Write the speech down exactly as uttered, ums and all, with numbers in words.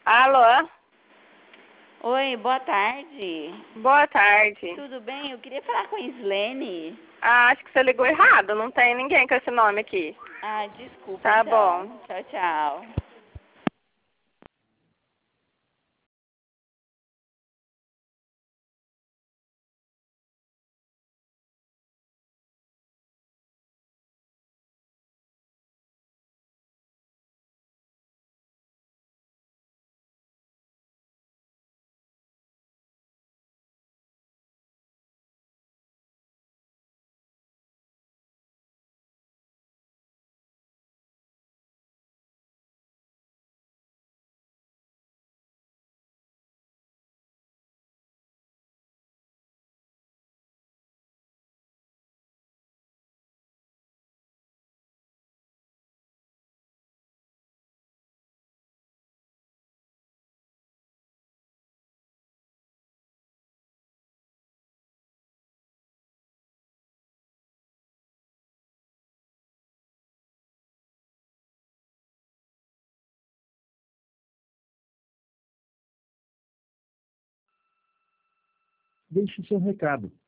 Alô? Oi, boa tarde. Boa tarde. Tudo bem? Eu queria falar com a Islene. Ah, acho que você ligou errado. Não tem ninguém com esse nome aqui. Ah, desculpa Tá então. bom. Tchau, tchau. Deixe seu recado.